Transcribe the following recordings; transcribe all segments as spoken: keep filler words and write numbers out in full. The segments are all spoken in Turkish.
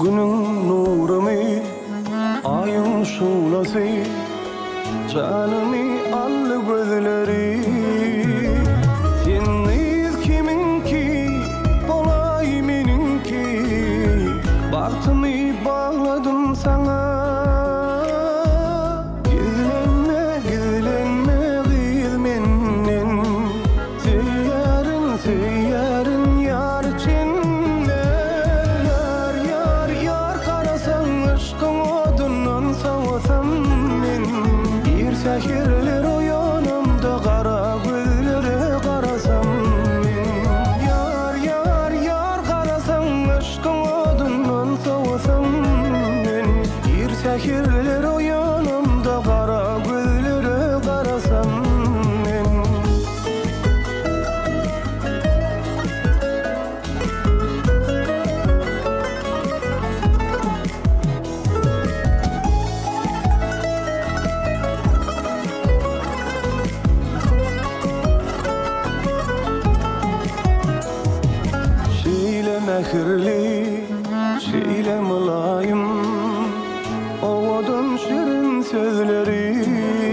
Günün nurumi ayın şulası canımı allı gözleri Sensiz kiminki bolay meninki Bahtımı bağladım sana Gizlenme gizlenme kıyıl menden Seyyarın seyyarın yar içinde Yar yar yar karasan aşkın odundan savasam men Bir sehirler o yanımda kara gözlere karasam men Yar yar yar karasan aşkın odundan savasam men Bir sehirler o yanımda kara gözlere karasam men Şeyle mehirli, şeyle mülayim Ovadım şirin sözleri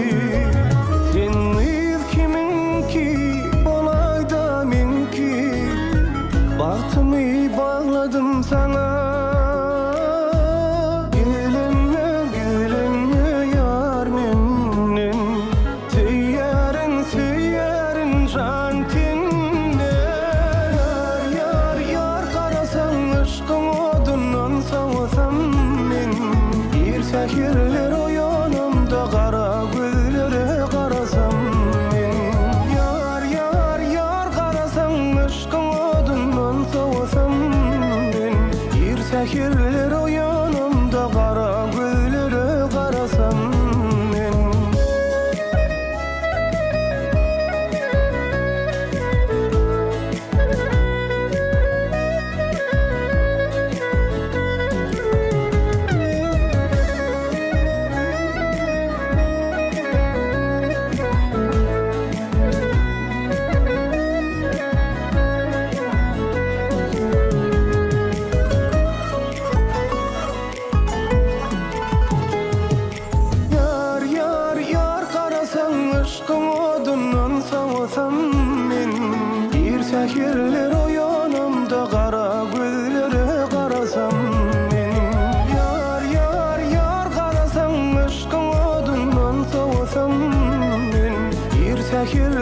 Sensiz kiminki, bolay da menki Bahtımı bağladım sana Gizlenme, gizlenme yar menden Seyyarın, seyyarın can tende Yar, yar, yar karasan aşkın odundan savasam men Bir sehirler o yanımda kara gözlere karasam men Yar, yar, yar karasan aşkın odundan savasam men Bir sehirler o yanımda kara gözlere karasam men Yar yar yar karasan aşkın odundan savasam men Bir sehirler o yanımda kara gözlere karasam men Yar yar yar karasan aşkın odundan savasam men Bir sehirler